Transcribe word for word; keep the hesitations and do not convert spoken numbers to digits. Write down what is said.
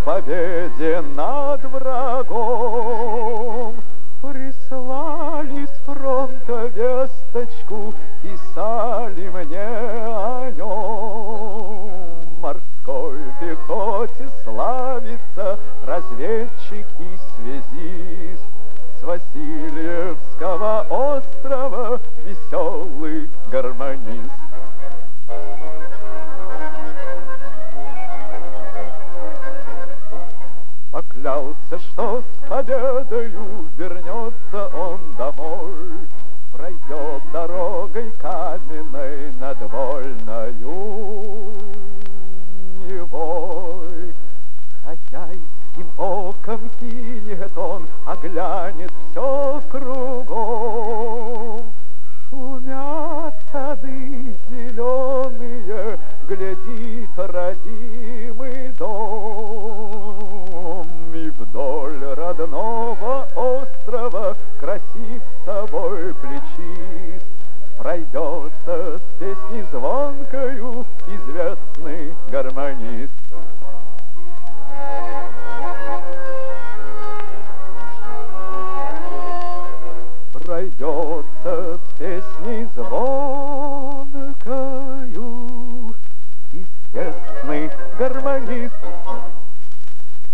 победе над врагом. Прислали с фронта весточку, писали мне о нем. Морской пехоте славится разведчик и связист. С Васильевского острова веселый гармонист. Поклялся, что с победою вернется он домой, пройдет дорогой каменной над вольною Невой. Хозяйским оком кинет он, оглянет все кругом. Шумят сады зеленые, глядит родимый дом. И вдоль родного острова, красив собой плечист, пройдется с песней звонкою известный гармонист. Пройдется с песней звонкою известный гармонист.